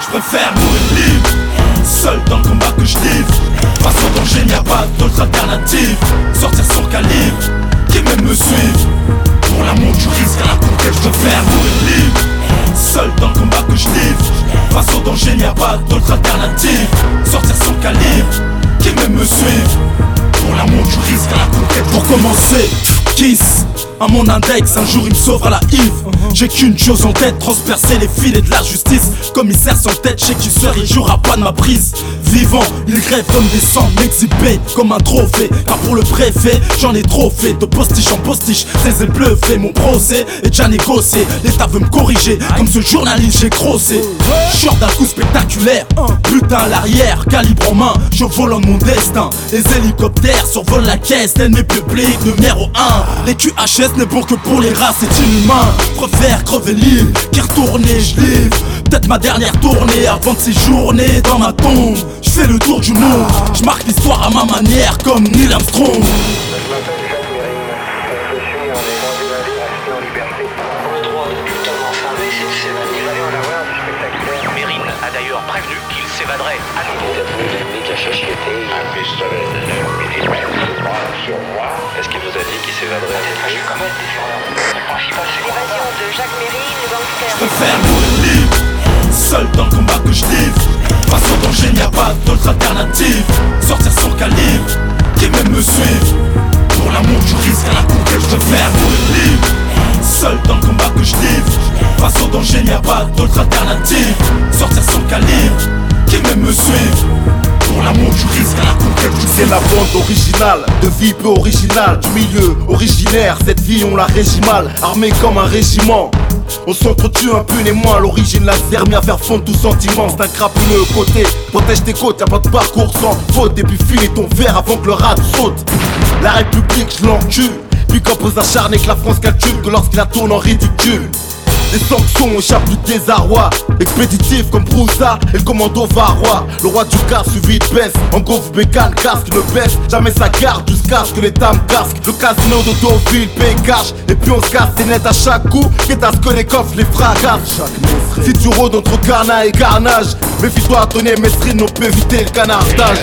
Je préfère mourir libre, seul dans le combat que je livre. Face au danger, n'y a pas d'autre alternative. Sortir son calibre, qui même me suivent. Pour l'amour du risque à la conquête, je préfère mourir libre, seul dans le combat que je livre. Face au danger, n'y a pas d'autre alternative. Sortir son calibre, qui même me suivent. Pour l'amour du risque à la conquête. Pour commencer, Kiss à mon index, un jour il me sauvera la Yves. J'ai qu'une chose en tête, transpercer les filets de la justice. Commissaire sans tête, je sais qu'il serait, il jouera pas de ma prise. Vivant, il grève comme des sangs, m'exhibé comme un trophée. Car pour le préfet, j'en ai trop fait. De postiche en postiche, c'est bluffé. Mon procès est déjà négocié. L'État veut me corriger, comme ce journaliste j'ai crossé. Short d'un coup spectaculaire, putain à l'arrière, calibre en main, je vole en mon destin. Les hélicoptères survolent la caisse, l'ennemi public numéro 1. Les QHS n'est bon que pour les races, c'est inhumain. Préfère crever l'île, qui retourner, je livre. Peut-être ma dernière tournée avant de séjourner dans ma tombe. Je fais le tour du monde, je marque l'histoire à ma manière comme Neil Armstrong. Je m'appelle Jacques Mérine, je suis en état de la vie restée en liberté. Le droit de putain d'enfermer, c'est de s'évader. Vous allez en avoir du spectaculaire. Mérine a d'ailleurs prévenu qu'il s'évaderait à nouveau. Il a tenu l'ennemi à chacheter. Un pistolet de l'air militaire se braque sur moi. Est-ce qu'il vous a dit qu'il s'évaderait à Je commets des erreurs. Le principal, c'est L'évasion de Jacques Mérine, le gangster. Je préfère mourir libre, seul dans le combat que je livre. Face au danger, n'y a pas d'autre alternative. Sortir son calibre, qui même me suivent. Pour l'amour du risque à la conquête, je préfère mourir libre, seul dans le combat que je livre. Face au danger, n'y a pas d'autre alternative. Sortir son calibre, qui même me suivent. Pour l'amour du risque à la conquête. C'est la bande originale, de vie peu originale. Du milieu originaire, cette vie on la régit mal. Armé comme un régiment, on s'entretue impunément. À l'origine laser mis à faire fondre tout sentiment. C'est un crapuleux côté, protège tes côtes, y'a pas de parcours sans faute. Et puis finis ton verre avant que le rat saute. La République je l'encule, puis quand pose acharné que la France calcule que lorsqu'il la tourne en ridicule. Les sanctions échappent du désarroi. Expéditif comme Broussa et le commando Varrois. Le roi du car suivi de baisse. En gros vous bécane, casque ne baisse jamais sa garde jusqu'à ce que l'État me casque. Le casino de Deauville paye cash. Et puis on se casse c'est net à chaque coup. Quitte à ce que les coffres les fracassent. Si tu rôdes entre carnat et carnage, méfie-toi à tonner Mesrine, on peut éviter le canardage.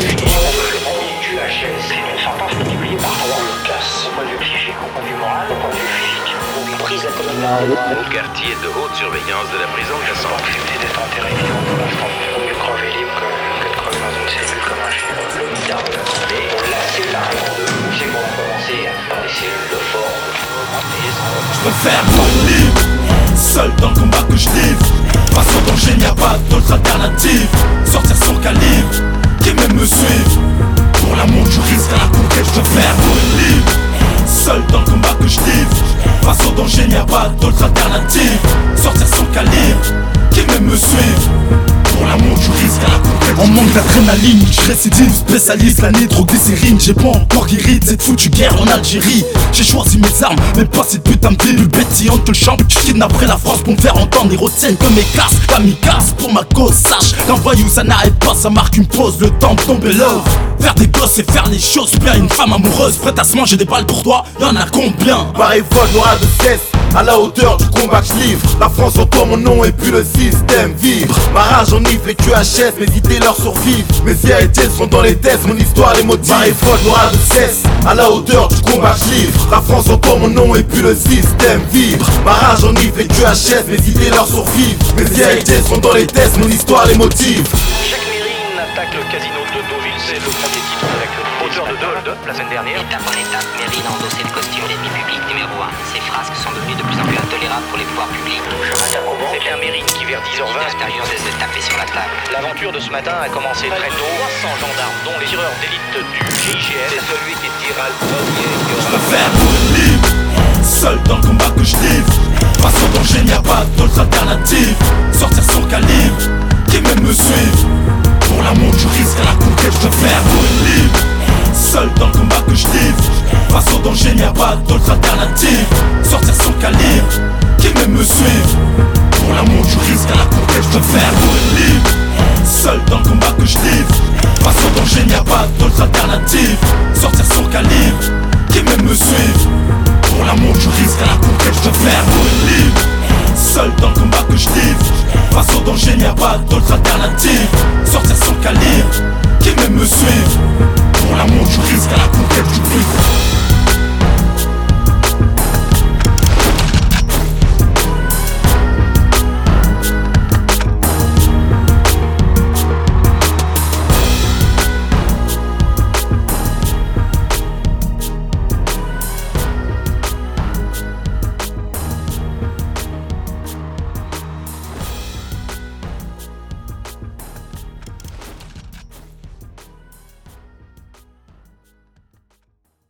Au quartier de haute surveillance de la prison de Cassandre. Accepter d'être enterré vivant pour l'instant. Il vaut mieux crever libre que de crever dans une cellule comme un chien. Le mitard de l'Assemblée, on l'a séparé en deux. C'est qu'on va commencer par les cellules de forme. Je préfère mourir libre, seul dans le combat que je livre. Face au danger, n'y a pas d'autre alternative. Sortir son calibre, qui même me suivent. Pour l'amour du risque à la conquête, je préfère mourir libre, seul dans le combat que je livre. Face au danger, n'y a pas d'autre alternative. Sortir son calibre, qui même me suivent. Pour l'amour du risque à la conquête. En manque d'adrénaline, je récidive, spécialiste la nitroglycérine. J'ai pas encore guéri de cette foutue guerre en Algérie. J'ai choisi mes armes, mais pas cette putain de pilule pétillante que le champ. Je kidnapperai la France pour me faire entendre. Ils retiennent que mes casques, kamikaze pour ma cause. Sache qu'un voyou ça n'arrête pas, ça marque une pause. Le temps de tomber love, faire des gosses et faire les choses bien. Une femme amoureuse prête à se manger des balles pour toi, y'en a combien? Pareil vol n'aura de cesse, à la hauteur du combat que je livre. La France entend mon nom et puis le système vibre. Ma rage enivre les QHS, mes idées leur survivent. Mes héritiers sont dans les tests, mon histoire les motive. Pareil vol n'aura de cesse, à la hauteur du combat que je livre. La France entend mon nom et puis le système vibre. Ma rage enivre les QHS, mes idées leur survivent. Mes héritiers sont dans les tests, mon histoire les motive. Jacques Mérine attaque le casino de Deauville. C'est le premier titre de l'actualité. Auteur de Hold Up la semaine dernière. Étape en étape, Mérine a endossé le costume d'ennemi public numéro 1. Ses frasques sont devenues de plus en plus intolérables pour les pouvoirs publics. C'est un Mérine qui, vers 10h20, L'intérieur des tapés sur la table. l'aventure de ce matin a commencé très tôt. 300 gendarmes, dont les tireurs d'élite du GIGN. C'est celui qui tirera le premier qui Je aura... préfère mourir libre, seul dans le combat que je livre. Face au danger, n'y a pas d'autre alternative. Sortir son calibre, qui même me suivent. Pour l'amour du risque à la conquête, je préfère mourir libre, seul dans le combat que je livre. Face au danger, n'y a pas d'autre alternative. Sortir son calibre, qui même me suivent. Pour l'amour du risque à la conquête, je préfère mourir libre, seul dans le combat que je livre. Face au danger, n'y a pas d'autre alternative. Sortir son calibre, qui même me suivent. Pour l'amour du risque à la conquête, je préfère mourir libre, seul dans le combat que je livre. Face au danger, n'y a pas d'autre alternative. alternative. Sortir sans calibre, qui même me suivre. Pour l'amour du risque à la conquête du vivre.